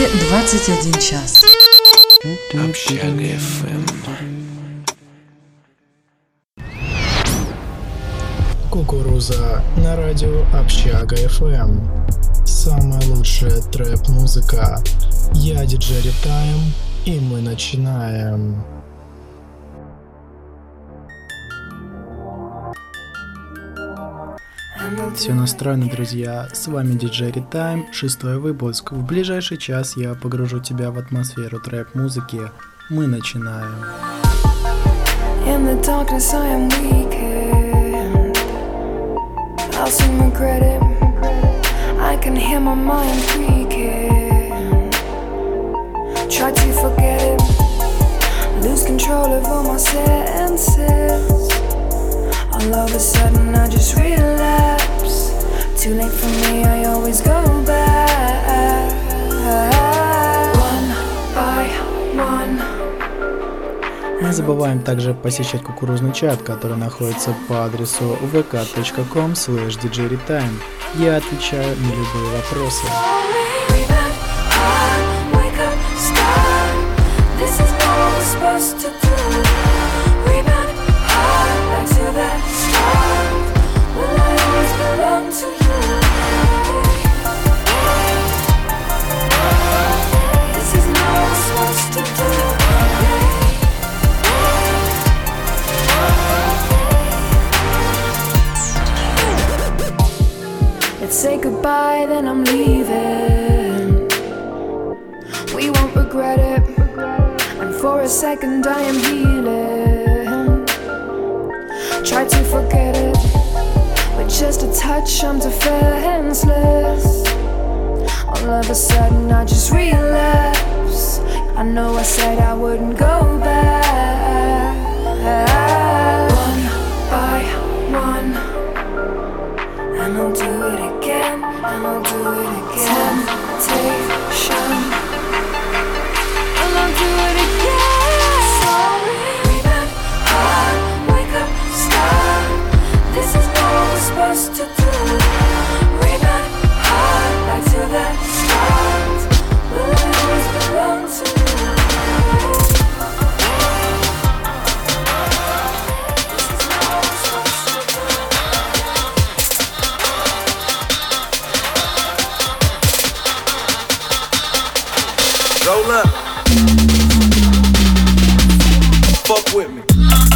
21 час. Общага FM. Кукуруза на радио Общага FM. Самая лучшая трэп-музыка. Я диджей Ритайм, и мы начинаем. Все настроено, друзья. С вами диджей Ритайм, 6-й выпуск. В ближайший час я погружу тебя в атмосферу трэп-музыки. Мы начинаем. In the darkness I am weakened. I'll soon regret it. I can hear my mind creaking. Try to forget it. Lose control of all my senses. All of a sudden I just relapse. Too late for me, I always go back. One by one. Не забываем также посещать кукурузный чат, который находится по адресу vk.com/djretime. Я отвечаю на любые вопросы. Say goodbye, then I'm leaving. We won't regret it. And for a second I am healing. Try to forget it. With just a touch I'm defenseless. All of a sudden I just relapse. I know I said I wouldn't go back. One by one. And I'll do it again, and I'll do it again. Temptation, and I'll do it again. Sorry, rebound, hard, wake up, stop. This is not what we're supposed to do. Rebound, hard, back to that start. Will I always belong to you? Roll up. Fuck with me.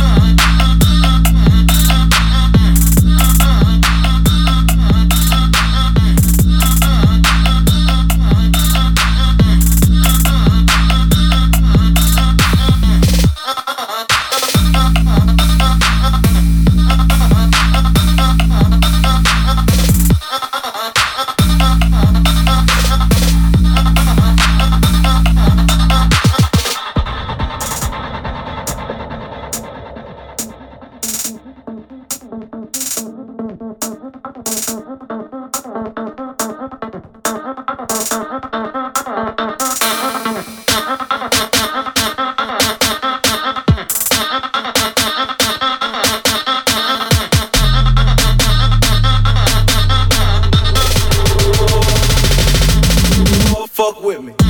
Fuck with me.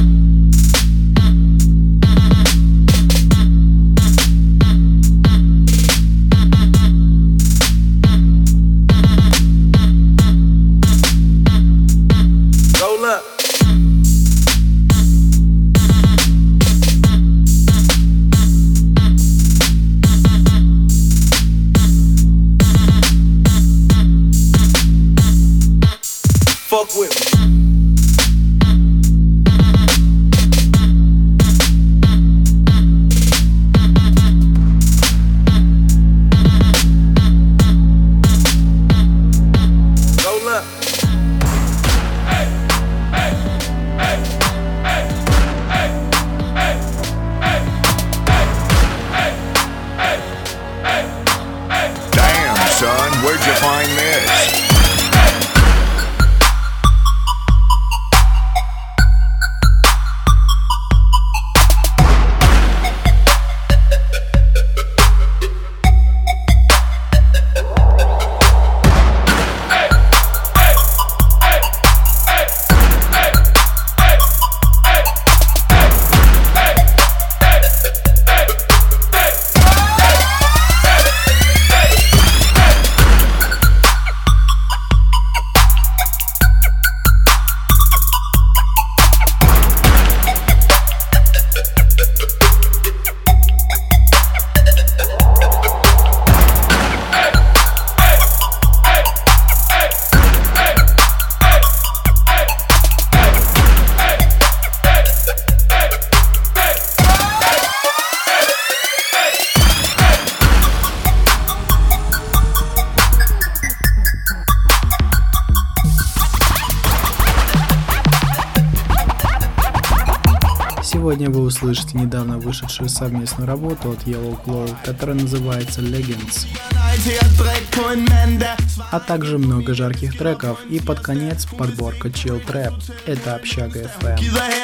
Roll up. Fuck with me. Damn, son, where'd you find this? Сегодня вы услышите недавно вышедшую совместную работу от Yellow Claw, которая называется Legends, а также много жарких треков и под конец подборка Chill Trap. Это Общага FM.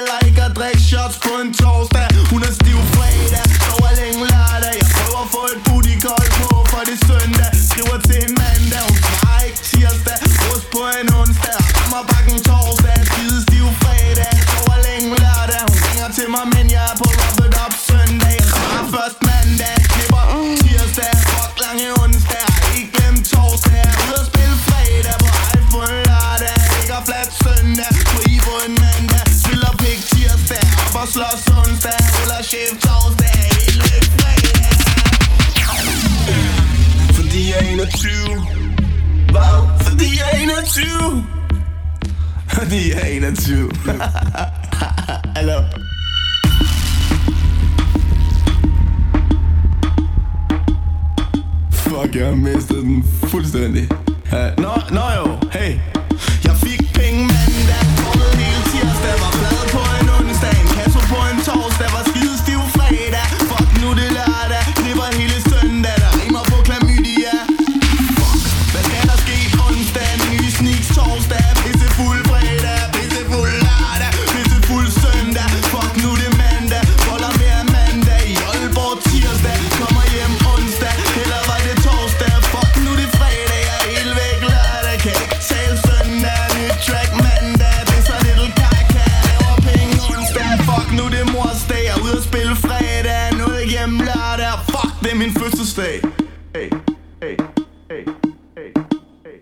Til mig, men jeg er på rubbet op søndag. Jeg svarer først mandag, klipper tirsdag, fuck lange onsdag. Ikke glem torsdag, ud at spille fredag på iPhone lørdag. Ligger flat søndag, fri på en mandag. Spiller pik tirsdag, op og slås onsdag. Ruller chef torsdag, helt væk fredag. Fordi jeg er 21. Hvad? Fordi jeg er 21. Fordi jeg er 21. Hallo. Fuck, jeg har mistet den fuldstændig. Nå jo, hey. Jeg fik penge mandag, kommet hele tirsdag. Var flad på en onsdag, en kasse på en torsdag. Var skidestiv fredag, fuck nu det lørdag. Knipper hele søndag, der rimer på klamydia. Fuck, hvad skal der ske onsdag? Ny sneaks torsdag, pissefuld fredag. Pissefuld lørdag, pissefuld søndag. Fuck nu det mandag, folder mere mandag. I Aalborg tirsdag, kommer hjem onsdag. Eller var det torsdag, fuck nu det fredag. Jeg er helt væk lørdag, kan ikke tale søndag. Nyt track mandag, det er så little kaka. Laver penge onsdag, fuck nu det morsdag. Jeg er ude at spille fredag, noget hjem lørdag. Fuck, det er min fødselsdag. Hey, hey, hey, hey, hey.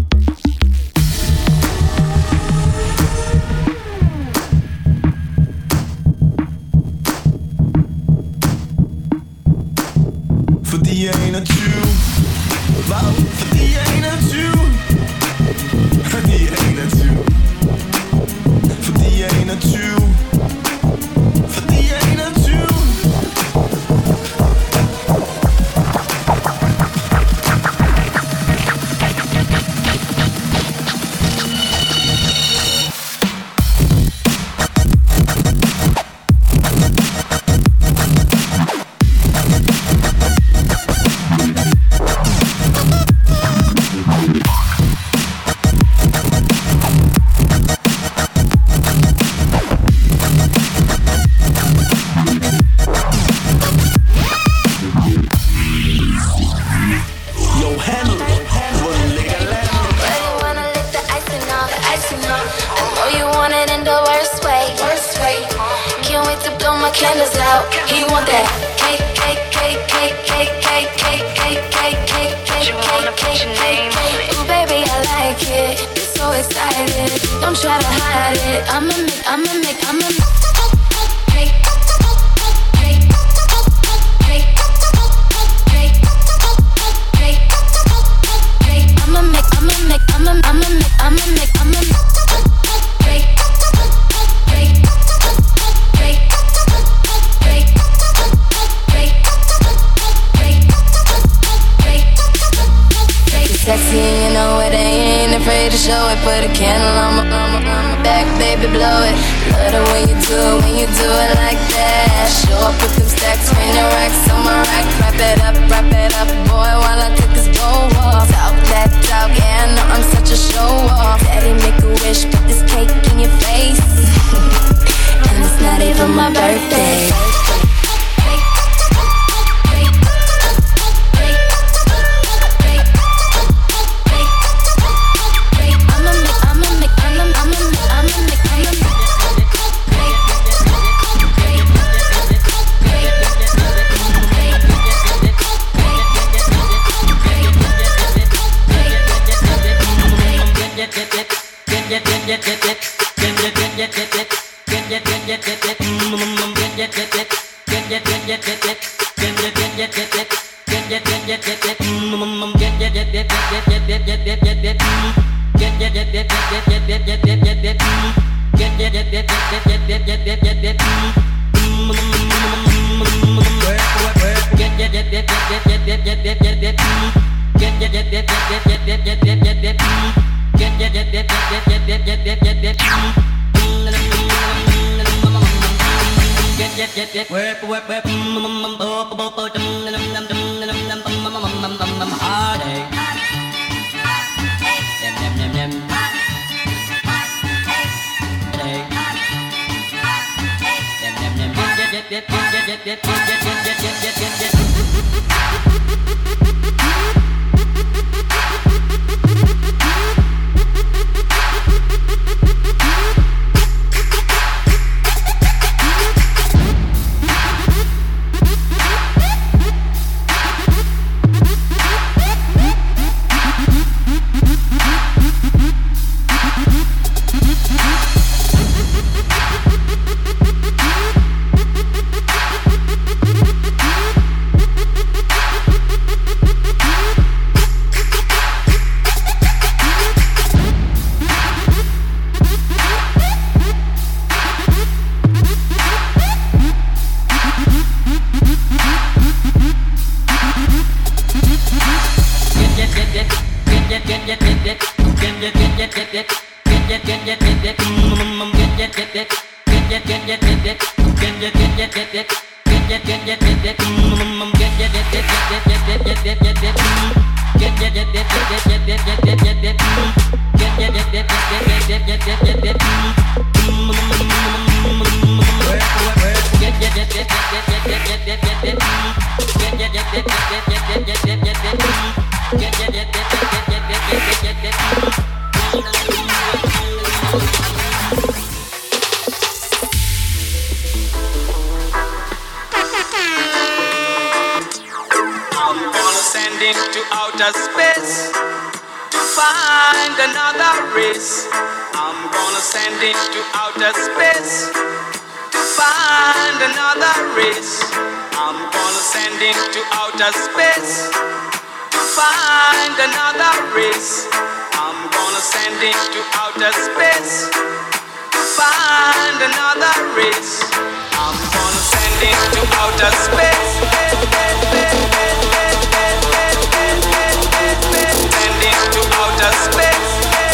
Fordi jeg er 21. Hvad? Fordi jeg er 21. Fordi jeg er 21. Fordi jeg er 21. Fordi jeg er 21. Candles out, he want that cake, cake, cake, cake, cake, cake, cake, cake, cake, cake, cake, cake, cake, cake. Ooh, baby, I like it. So excited. Don't try to hide it. I'ma make I'ma make cake, cake, cake, cake, cake, cake, cake. I'ma make sexy and you know it, they ain't afraid to show it. Put a candle on my back, baby, blow it. Love the way you do it like that. Show up with them stacks, raining racks on my rack. Wrap it up, boy, while I take this blow off. Talk that talk, yeah, I know I'm such a show off. Daddy, make a wish, put this cake in your face. And it's not even my birthday. Into outer space to find another race. I'm gonna send into outer space to find another race. I'm gonna send into outer space to find another race. I'm gonna send into outer space to find another race. I'm gonna send into outer space. Into outer space.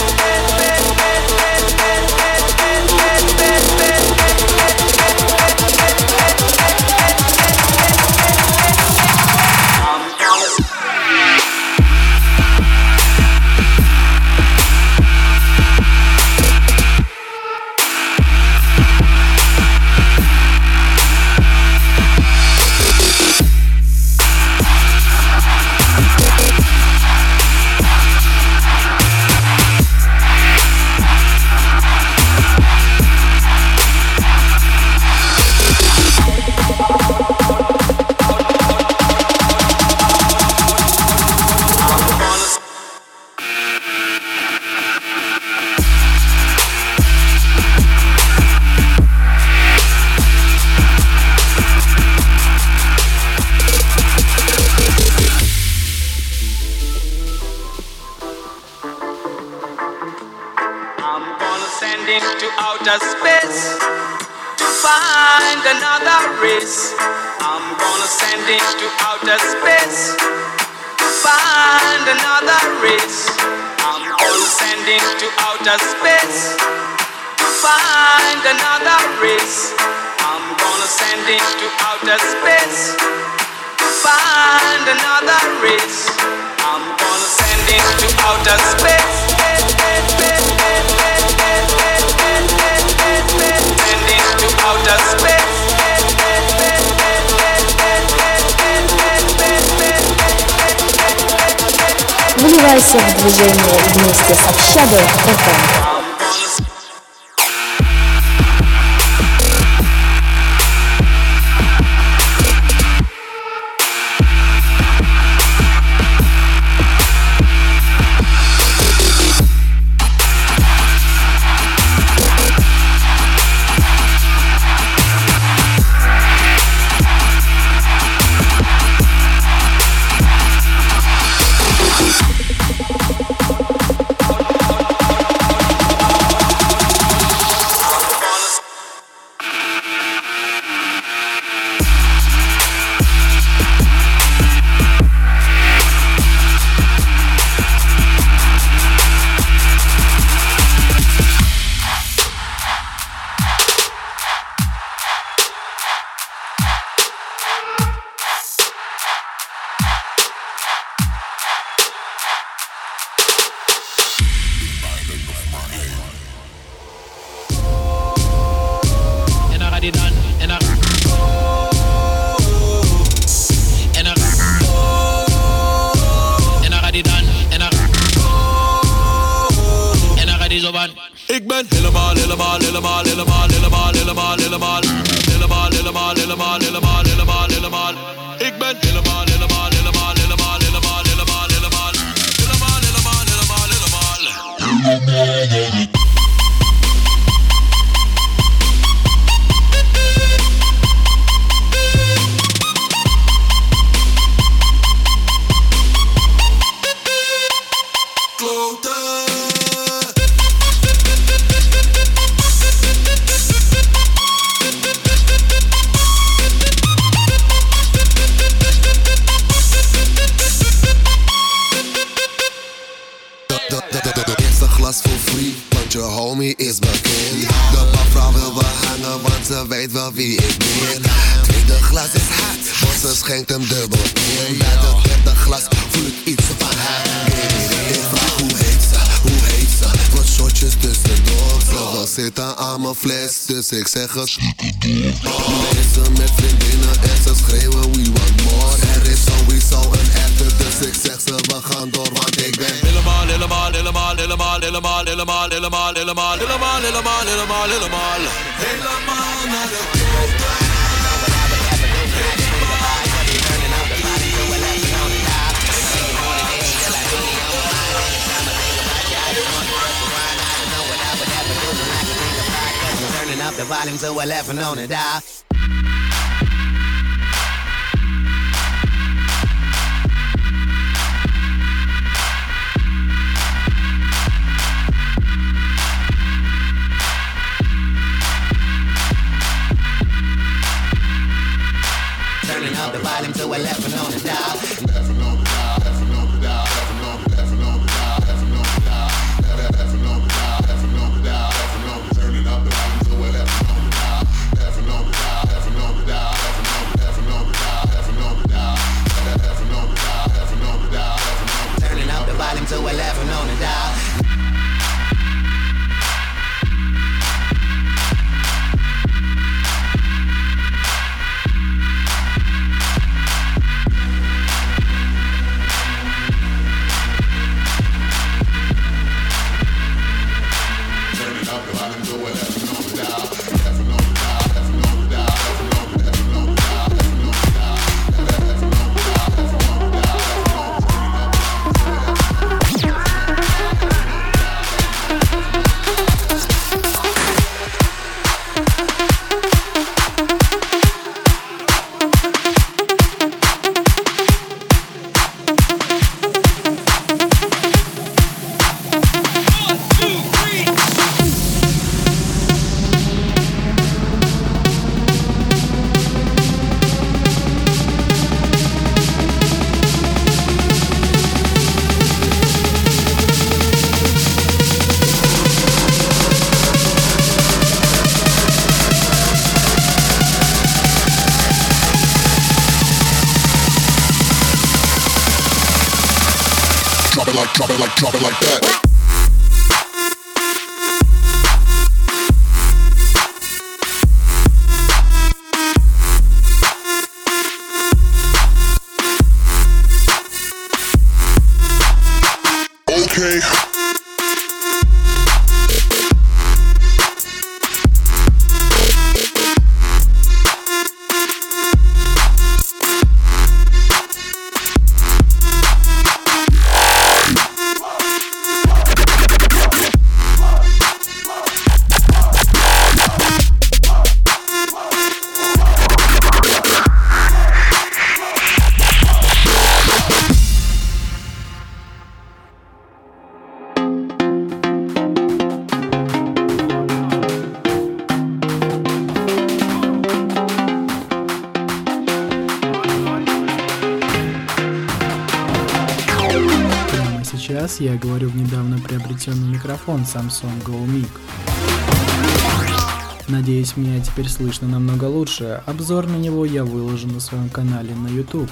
Into outer space to find another race. I'm gonna send into outer space to find another race. I'm gonna send into outer space to find another race. I'm gonna send into outer space to find another race. I'm gonna send into outer space. Into outer space. Вливайся в движение вместе с Общагой FM. Ik ben helemaal, helemaal, helemaal, helemaal, helemaal, helemaal, helemaal, helemaal, helemaal, helemaal, helemaal, helemaal, helemaal. Ik ben helemaal, helemaal, helemaal, helemaal, helemaal, helemaal, helemaal, helemaal, helemaal, helemaal, helemaal. Je homie is bekend. De buurvrouw wil we hangen, want ze weet wel wie ik ben. Tweede glas is hard, want ze schenkt hem dubbel in. Bij de derde glas voel ik iets van haar. Ik vraag hoe heet ze, wat shotjes tussendoor. Ze wil zitten aan mijn fles, dus ik zeg het. Mensen met vriendinnen en ze schreeuwen we want more. Er is sowieso een after, dus ik zeg ze we gaan door, want ik ben helemaal, helemaal, helemaal, helemaal, helemaal, helemaal, helemaal, helemaal, helemaal, helemaal, helemaal, helemaal, helemaal naar de klote. Turning up the volume to 11 on the dial. Turning up the volume to 11 on the dial. 11 on the dial, 11 on the dial, 11 on the dial, 11 on the dial, 11 on the dial, 11 on the dial, 11 on the dial, 11 on the turning up the volume to 11 on the dial, 11 on the dial, 11 on the dial, 11 on the dial, 11 on the dial, 11 on the dial, 11 on the dial, 11 on the turning up the volume to 11 on the dial. Drop it like that. Okay. Сейчас я говорю в недавно приобретенный микрофон Samsung Go Mic. Надеюсь, меня теперь слышно намного лучше. Обзор на него я выложу на своем канале на YouTube.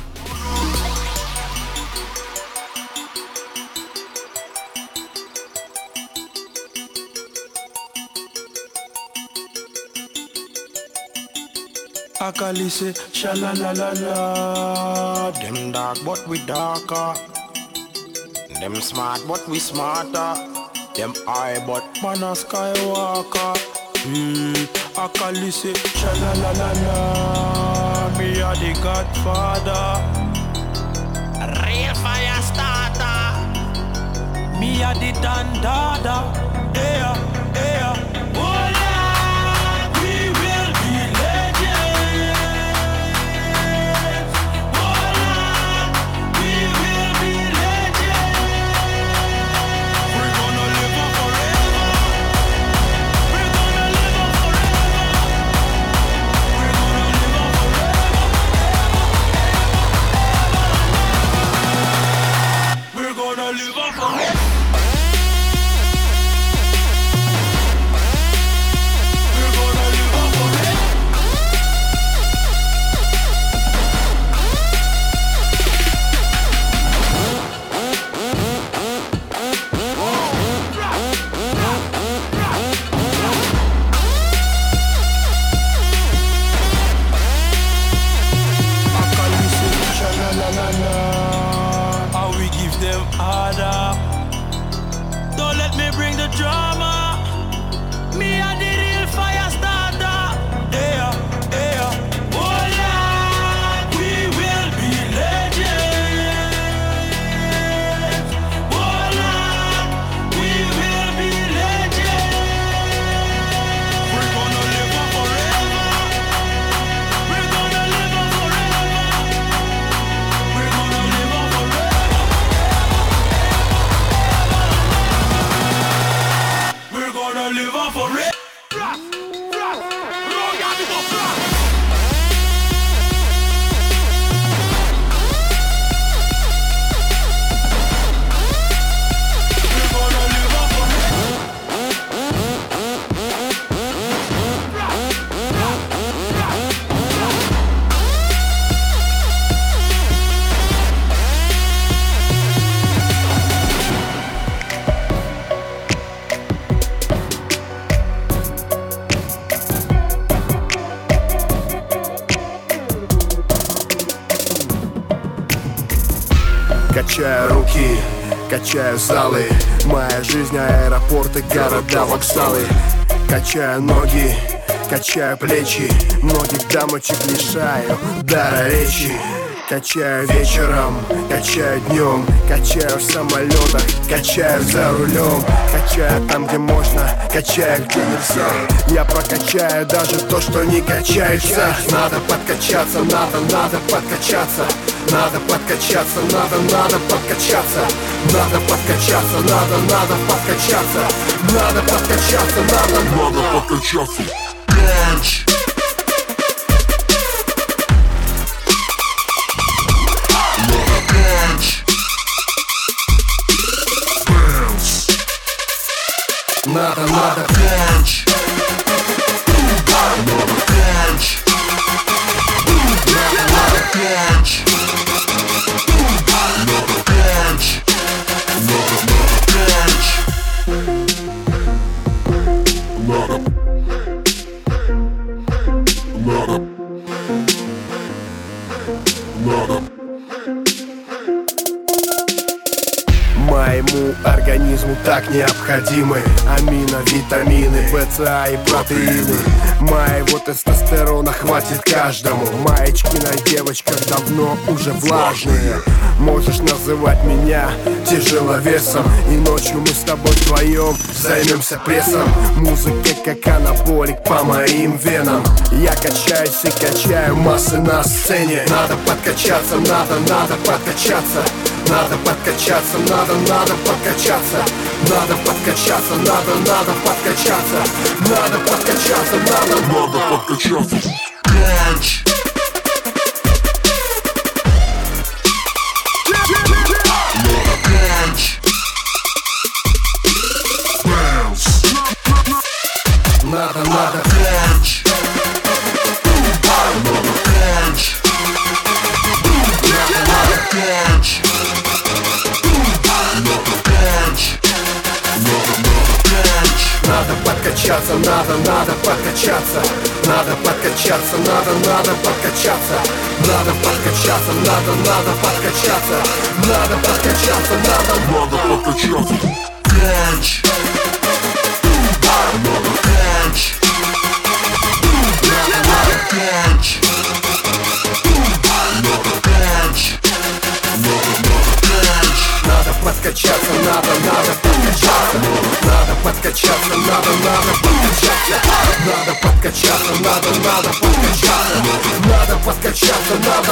Akalise, sha-la-la-la-la. Them dark but we darker. Them smart but we smarter. Them high but man a skywalker. I call this it sha-la-la-la-la. Me a the Godfather, real fire starter. Me a the Dandada. Yeah, yeah. Oh Lord, we will be legends. Oh Lord, we will be legends. We're gonna live on forever. We're gonna live on forever. We're gonna live on forever. We're gonna live on forever. How we give them harder. Don't let me bring the drama. Me a the real fire starter. Yeah, yeah. Oh Lord, we will be legends. Oh Lord, we will be legends. We're gonna live on forever. We're gonna live on forever. We're gonna live on forever. We're gonna live on forever. Качаю руки, качаю залы. Моя жизнь, аэропорты, города, вокзалы. Качаю ноги, качаю плечи. Многих дамочек лишаю дара речи. Качаю вечером, качаю днем. Качаю в самолетах, качаю за рулем. Качаю там, где можно, качаю, где нельзя. Я прокачаю даже то, что не качается. Надо подкачаться, надо подкачаться. Надо подкачаться, надо подкачаться. Надо подкачаться, надо подкачаться. Надо подкачаться, надо подкачаться. Кач! Надо панч. Надо панч. Надо панч. Надо панч. Надо панч. Надо. Моему организму так необходимы амино-витамины, БЦА и протеины. Моего тестостерона хватит каждому. Маечки на девочках давно уже влажные. Можешь называть меня тяжеловесом. И ночью мы с тобой вдвоем займемся прессом. Музыка как анаболик по моим венам. Я качаюсь и качаю массы на сцене. Надо подкачаться, надо подкачаться. Надо подкачаться, надо подкачаться. Надо подкачаться, надо подкачаться. Надо подкачаться, надо подкачаться. Кач! Надо кач! Баунс! Надо кач! Надо кач! Надо кач! Надо подкачаться, надо подкачаться. Надо подкачаться, надо подкачаться. Надо подкачаться, надо подкачаться. Надо подкачаться, надо подкачаться. Catch. Надо подкачаться, надо подкачаться. Надо подкачаться, надо подкачаться. Надо подкачаться, надо подкачаться. Надо подкачаться, надо.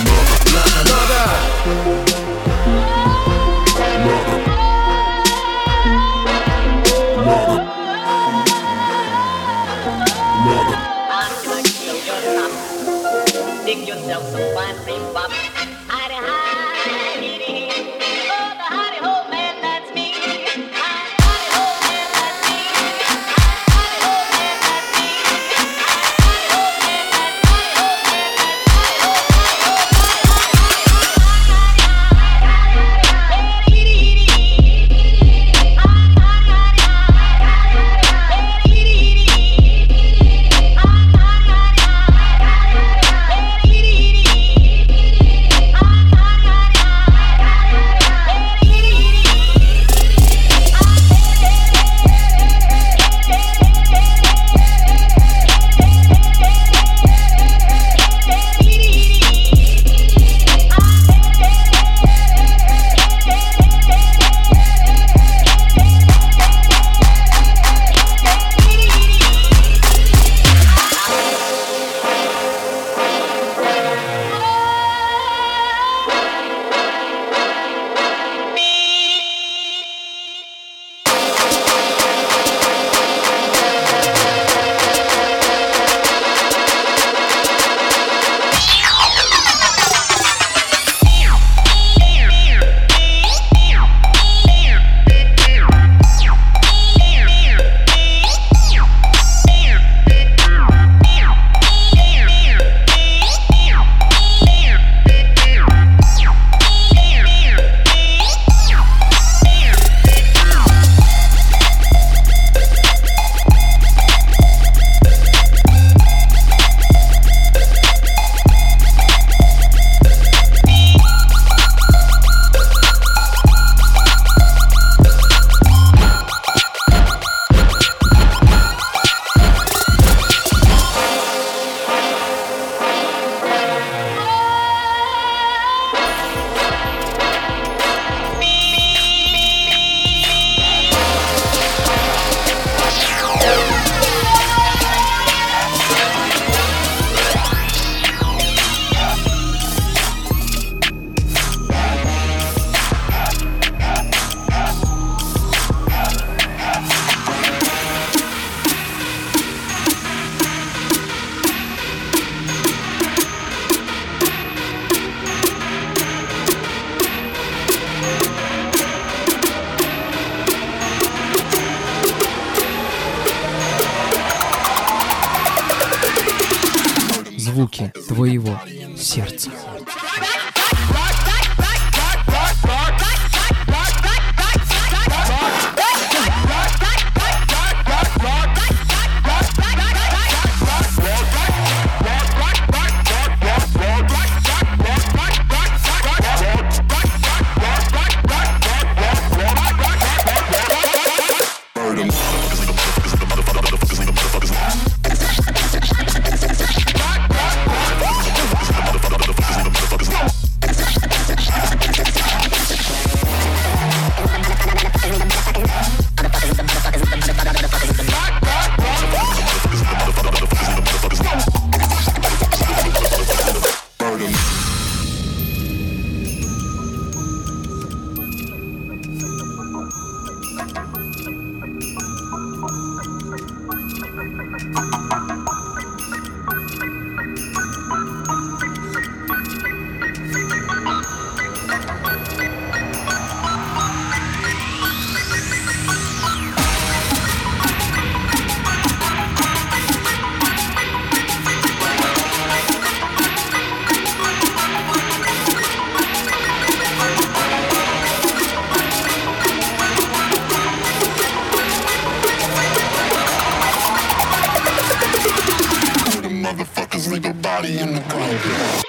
Dig yourself some fine bebop. Hidey high, heedy hee. Oh, the hidey ho man, that's me. Hidey ho man, that's me. Hidey ho man, that's me. Hidey ho man, that's звуки твоего сердца. Leave your body in the ground.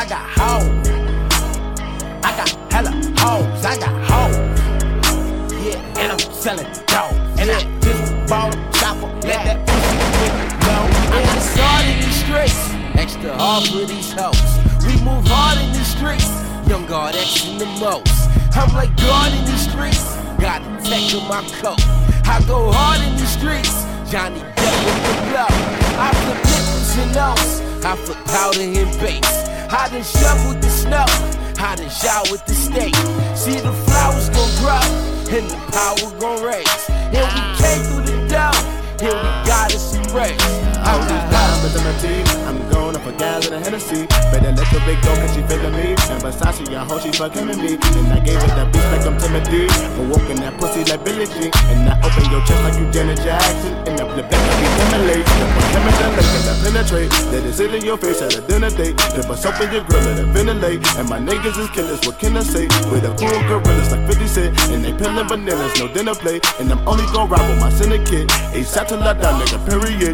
I got hoes. I got hella hoes, I got hoes. Yeah, and I'm selling dope. And I just bought a chopper, let that pussy go. I got started in these streets, extra hard for these hoes. We move hard in these streets, young guard X in the most. I'm like God in these streets, got the tech on my coat. I go hard in these streets, Johnny Depp with the blow. I flip nickels and notes, I flip powder and base. I done shoveled the snow, I done showered with the steak. See the flowers gon' grow, and the power gon' raise. And we came through the door, and we got us some race. I'm just diamonds in my teeth. I'm going up for gas and a Hennessy. Better let the big go cause she feelin' me. And Versace, I hope she fucking with me. And I gave her that bitch like I'm Timothy. For walking that pussy like Billie Jean. And I open your chest like you Janet Jackson. And I flip back like we Timberlake. Him and the lake and I penetrate. Let it sit in your face at a dinner date. Then bust open your grill and ventilate. And my niggas is killers, what can I say? With a cool gorillas like 50 Cent. And they peeling bananas, no dinner plate. And I'm only gon' ride with my syndicate. ASAP till I die, nigga, period.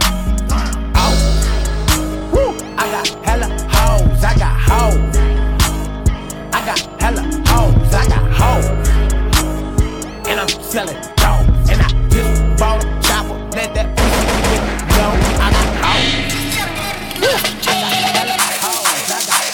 I got hella hoes, I got hoes. I got hella hoes, I got hoes. And I'm selling dope. And I just bought a chopper, let that pussy go. I got hoes. I got hella hoes, I got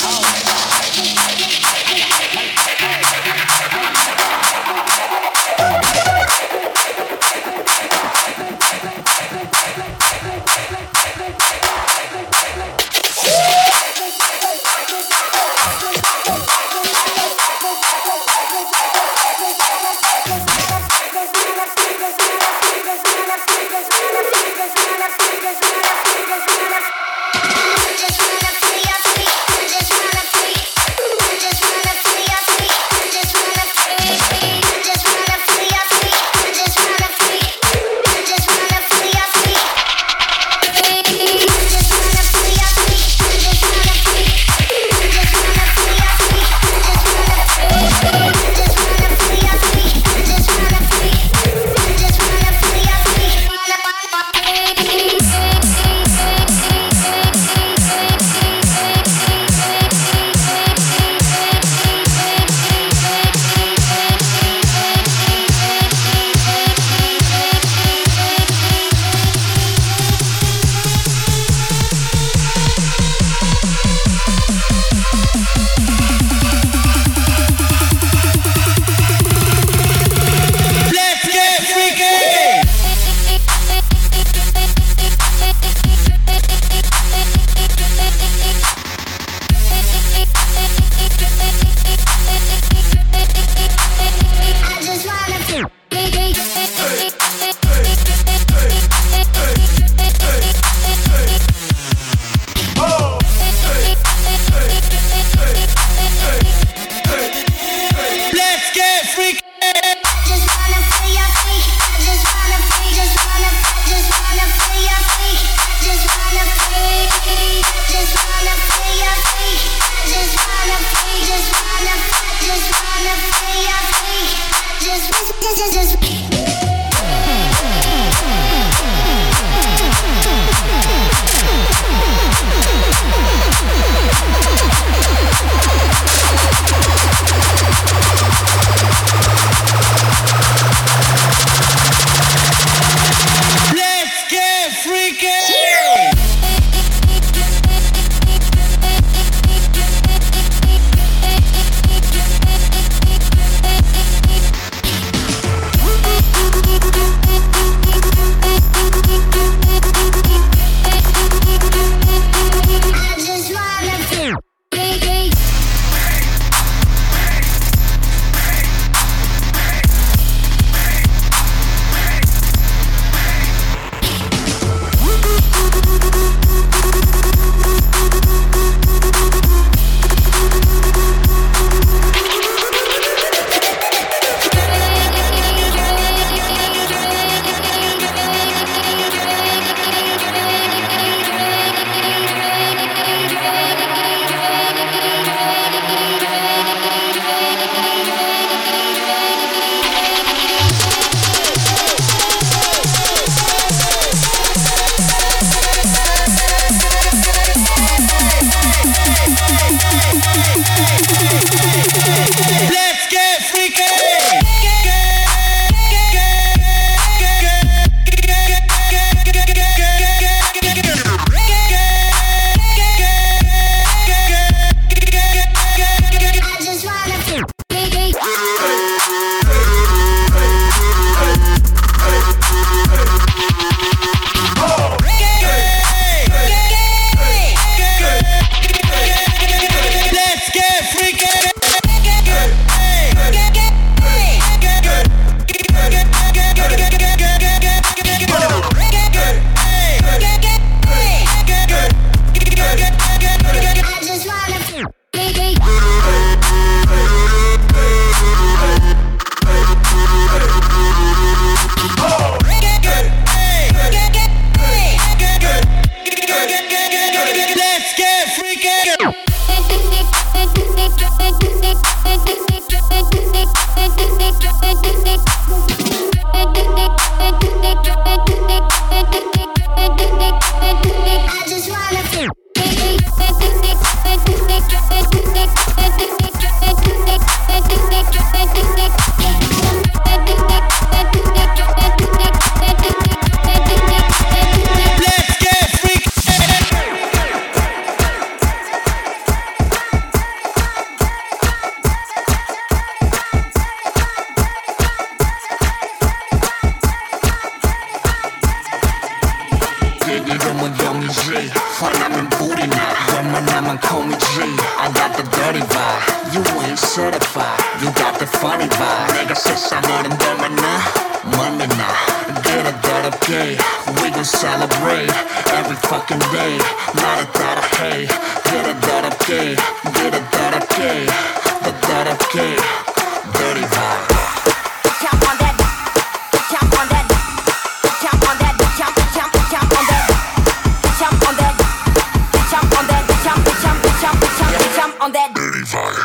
이름은 영이지 화나면 불이나 웬만하면 call me G I got the dirty vibe You ain't certified You got the funny vibe 내가 세상을 흔들면 나 멀미나 Get it 더럽게 We gon' celebrate Every fucking day 나를 따라해 Get it 더럽게 Get it 더럽게 더 더럽게 Dirty vibe Jump on that Jump on that Jump on that Jump on that Jump on that Jump on that Jump on that Dirty vibe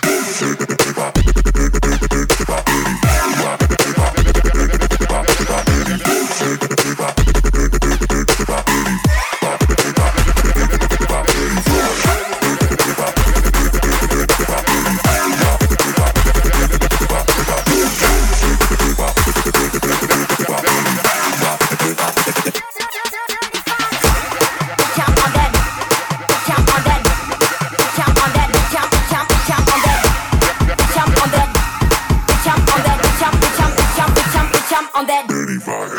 on that dirty vibe.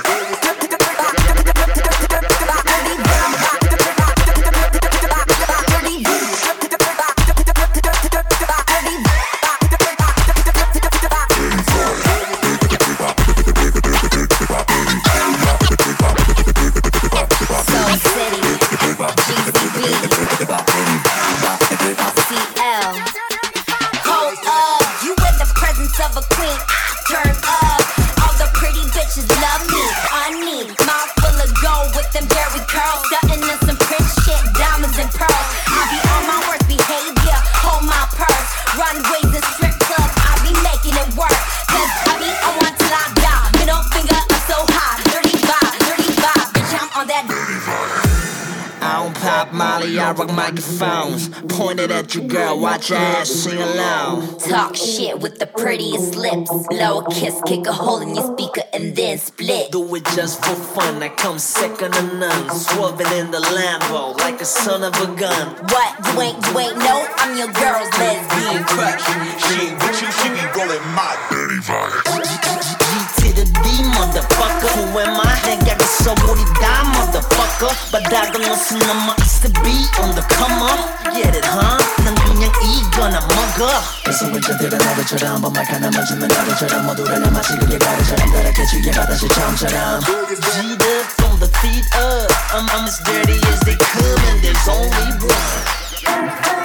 I rock microphones pointed at you, girl. Watch your ass sing along. Talk shit with the prettiest lips. Blow a kiss, kick a hole in your speaker, and then split. Do it just for fun. I come second to none. Swerving in the Lambo like a son of a gun. What? You ain't know? I'm your girl's lesbian crush. She ain't with you, she be rolling my dirty vibe. G to the D, motherfucker. Who am I? 내가 있어버리다, motherfucker. 바닥은 무슨 넘어 is to be on the come up. Get it, huh? 난 그냥 이거나 먹어. 그래서 winter들은 하루처럼 밤말 하나만 주면 하루처럼 모두를 나 마시기에 가루처럼 따라캐치게 바다시 처음처럼. G'd up from the feet up. I'm as dirty as they come and there's only one.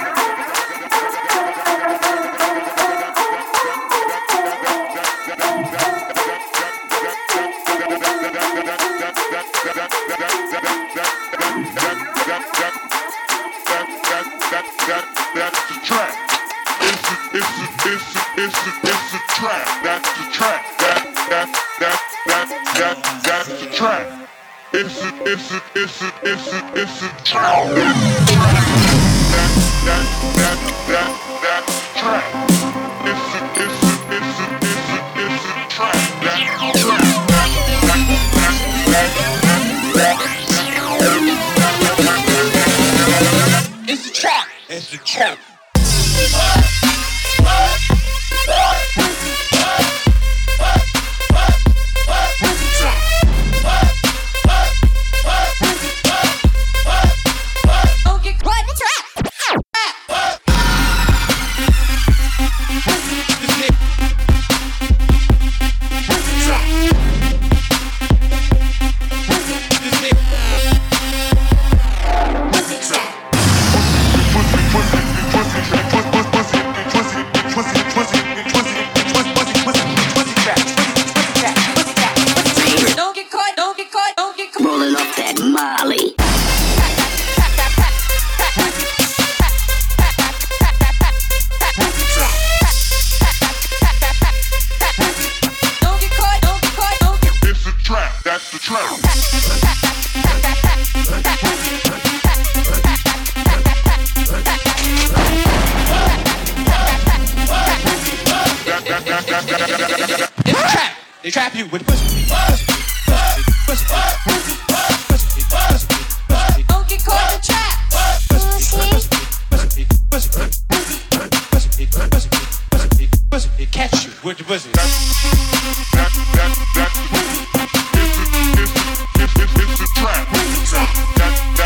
That's the track. It's the track. That's the track. That's the track. It's the track. It's the track. They trap you with pussy. Don't get caught in the trap. Pussy, catch you with the pussy. It's the trap.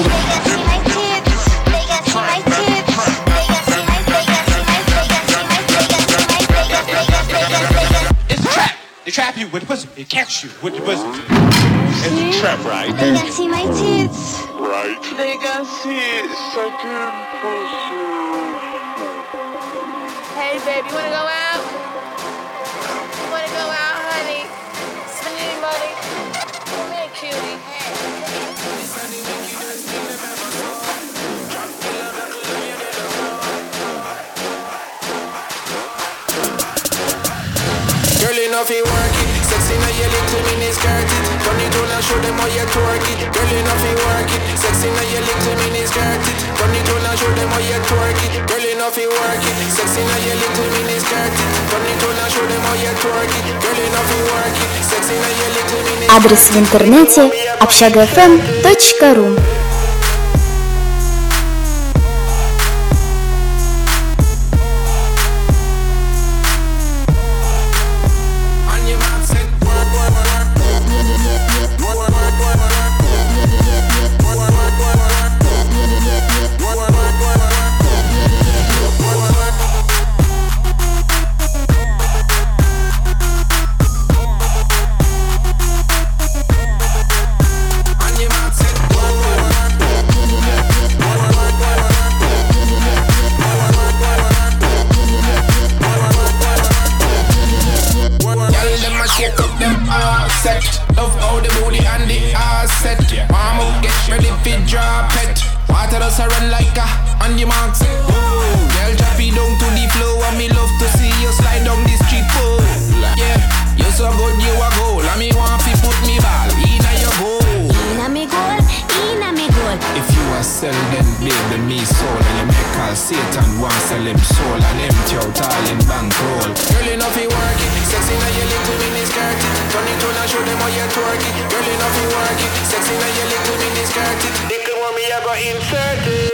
They trap you with the pussy. They catch you with the pussy. It's a trap, right? They can see my tits. Right. They can see it. Sucking pussy. Hey, baby, you wanna go out? You wanna go out, honey? Spend any money? Come here, cutie. Girl, enough you work it. Sexy now you little mini skirt it. Turn it on and show them how you twerk it. Girl, enough you work it. Sexy now you little mini skirt it. Turn it on and show them how you twerk it. Girl, enough you work it. Sexy now you little mini skirt it. Turn it on and show them how you twerk it. Girl, enough you work it. Sexy now you little mini. Адрес в интернете общагafm.ru. Love how the booty and the ass set. Mama get ready for drop it. Water does a run like a on the marks. Girl drop it down to the floor and me love to see you slide down the street pole. Yeah, you so good you a goal. And me want to put me ball in your goal. Inna me goal, inna me goal. If you a sell then baby me soul. And you make all Satan want sell him soul. And empty out all in bankroll. Girl enough you work it. Sexy now you little mini skirt it. Turn it on and show them how you twerk it. Girl enough you work it. Sexy now you little mini skirt it. They can want me I go insert it.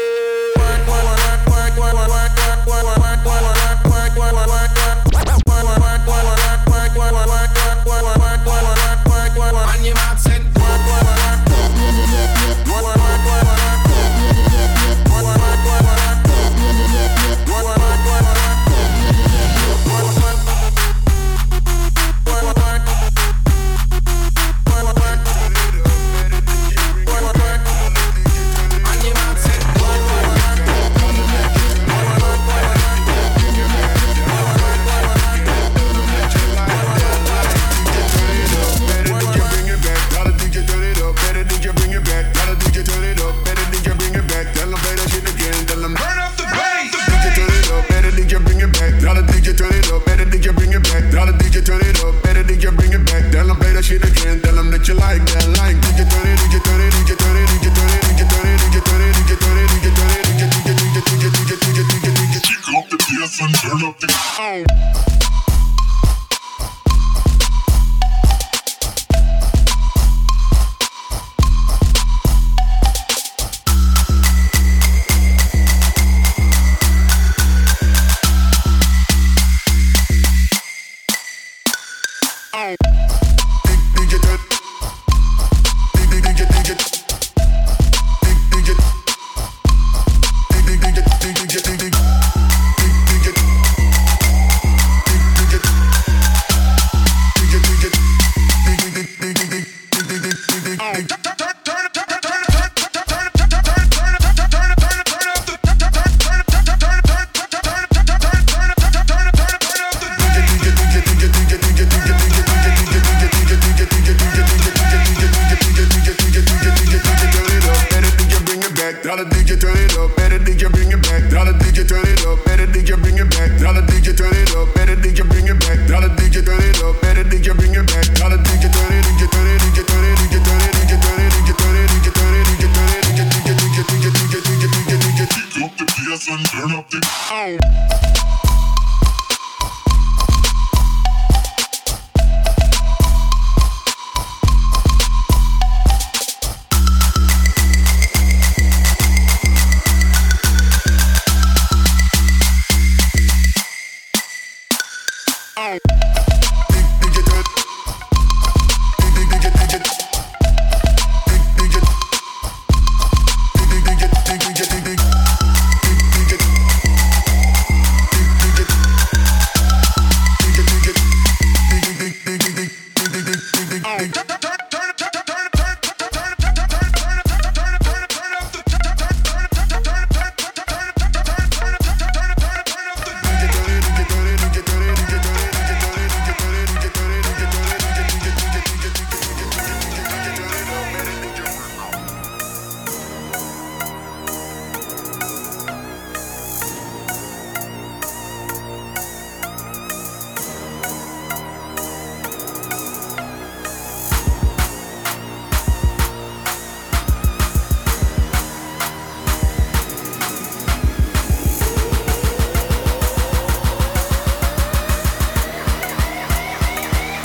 On your mark set.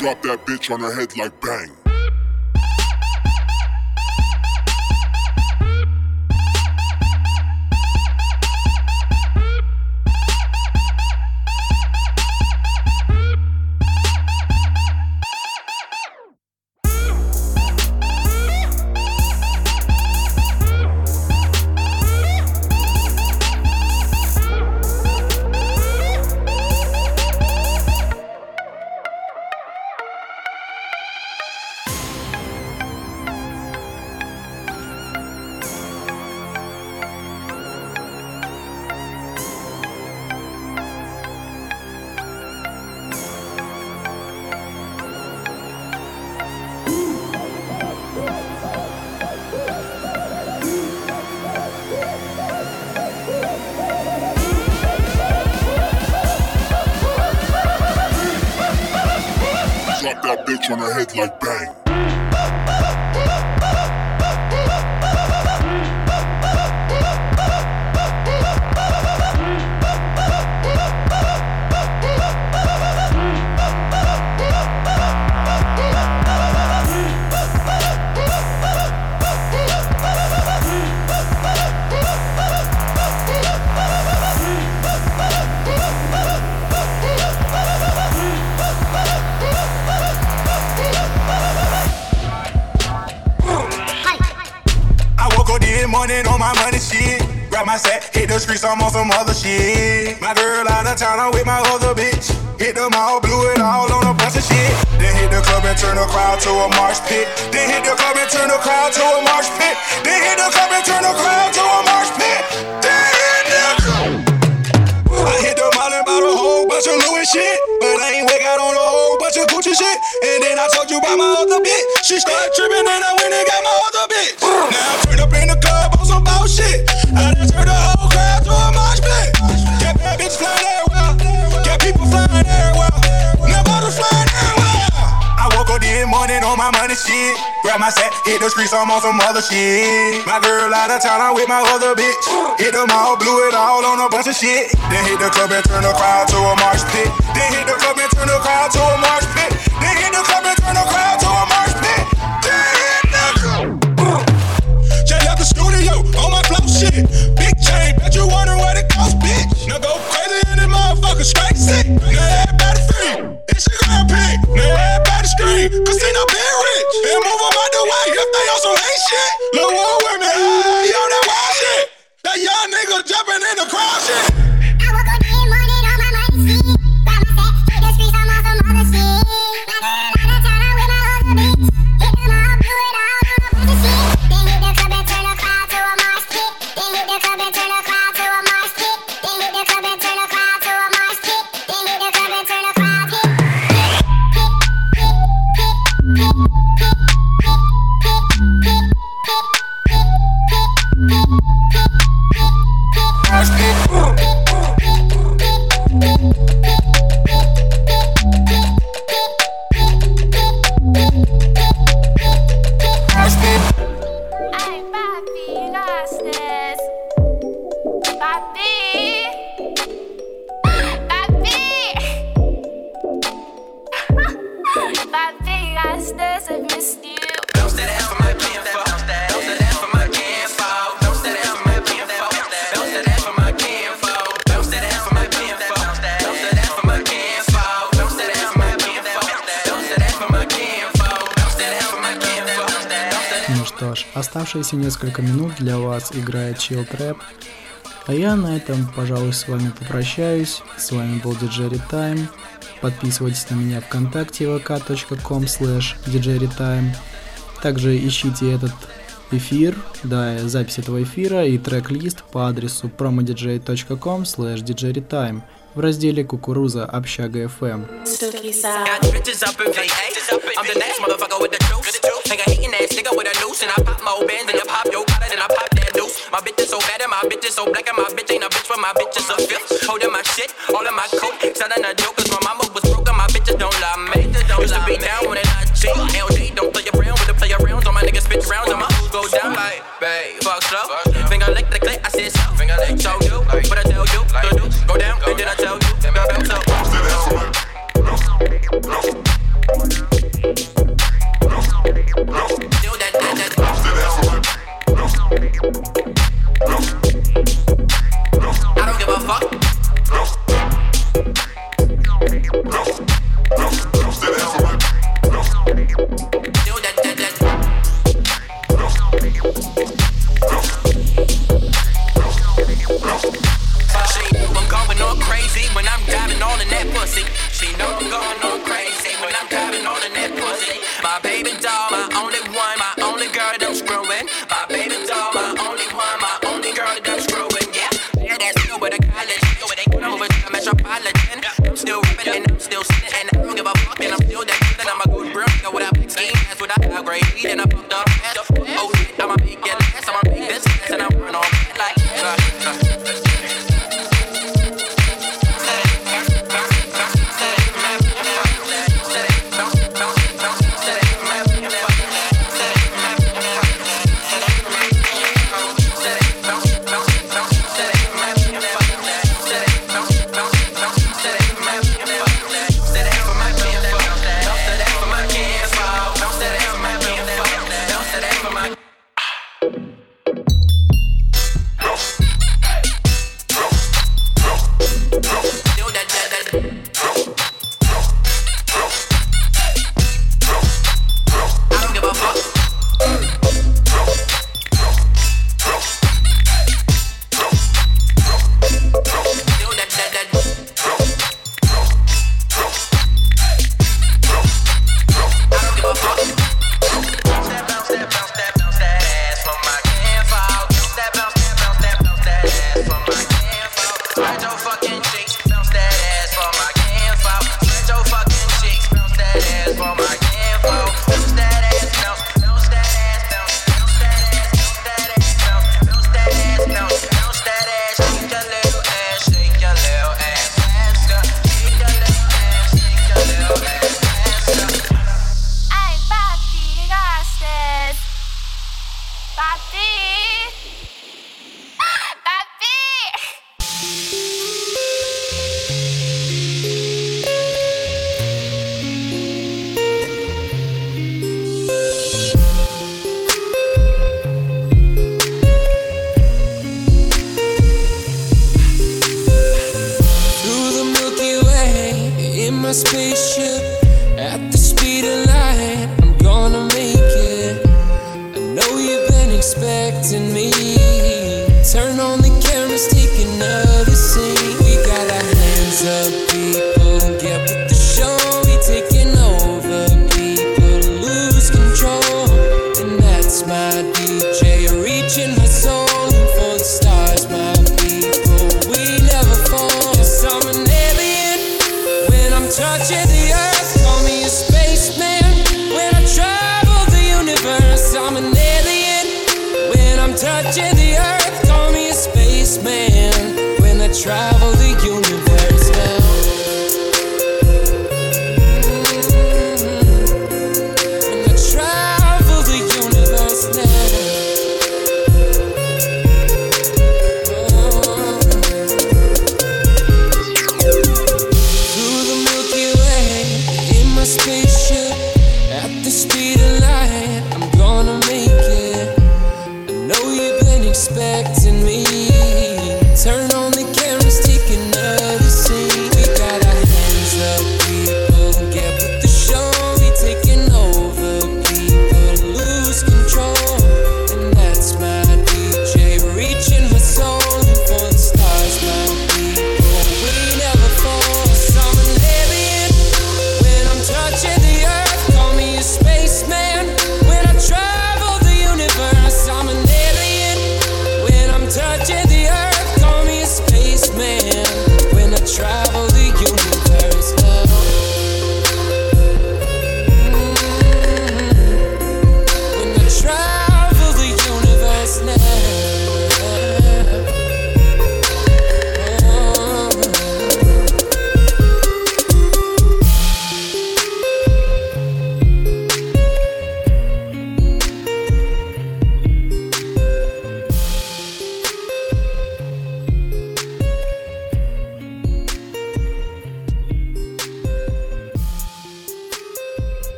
Drop that bitch on her head like bang. Drop that bitch on her head like bang. Morning on my money shit. Grab my sack, hit the streets, I'm on some other shit. My girl out of town, I'm with my other bitch. Hit them all, blew it all on a bunch of shit. Then hit the club and turn the crowd to a marsh pit. Then hit the club and turn the crowd to a marsh pit. Then hit the club and turn the crowd to a marsh pit. I hit the mall and bought a whole bunch of Louis shit, but I ain't wake out on a whole bunch of Gucci shit. And then I told you about my other bitch. She started tripping and I went and got my other bitch. Now I turned up in the club on some bullshit. I done turned the whole crowd to a mosh pit. Got bad bitches flying everywhere. Got people flying everywhere. Now bottles flying everywhere. I woke up this morning on my money shit. Grab my sack, hit the streets, I'm on some other shit. My girl out of town, I'm with my other bitch. Hit them all, blew it all on a bunch of shit. Then hit the club and turn the crowd to a marsh pit. Then hit the club and turn the crowd to a marsh pit. Then hit the club and turn the crowd to a marsh pit. Then hit the club. Just left the studio on my flow shit. Big chain, bet you wondering what it costs, bitch. Now go crazy in this motherfucker, straight sick. Now everybody free, it's your girl pick. Now everybody scream, casino been rich. And move them out the way if they on some hate shit. Lil' War with me, hey, on that wild shit. That young nigga jumping in the crowd shit. I woke up this morning on my money shit. Grab my sack, hit the streets, I'm on some other shit. My girl out of town, I'm with my other bitch. Hit them all, blew it all on a bunch of shit. Then hit the club and turn the crowd to a marsh pit. Then hit the club and turn the crowd to a marsh pit. Then hit the club and turn the crowd to a marsh pit. Then hit the club and turn the crowd pit. Ну что ж, оставшиеся несколько минут для вас играет Chill Trap. А я на этом, пожалуй, с вами попрощаюсь. С вами был DJ Retime. Подписывайтесь на меня ВКонтакте vk.com/DJRetime. Также ищите этот эфир, запись этого эфира и трек-лист по адресу promodj.com/DJRetime в разделе Кукуруза Общага FM. My bitch is so bad and my bitch is so black and my bitch ain't a bitch, but my bitch is a fifth. Holding my shit, all in my coat, selling a joke 'cause my mama was broke and my bitches don't love me. Used to be down when it not cheap. LD don't play around with the play arounds. All my niggas spit rounds and my moves go down like, babe, fuck slow. Finger lick the clip, I said so. Finger lick, show you, what I tell you, to do. Go down, and then I tell you, bounce up. don't give a fuck, and I'm still that good, and I'm a good bro. Nigga with a big scheme, that's what I have great weed, and I fucked up ass. Oh shit, I'ma make it last, I'ma make this last, and I'm run on it like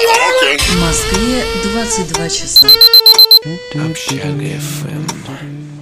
В Москве 22 часа. Общага FM.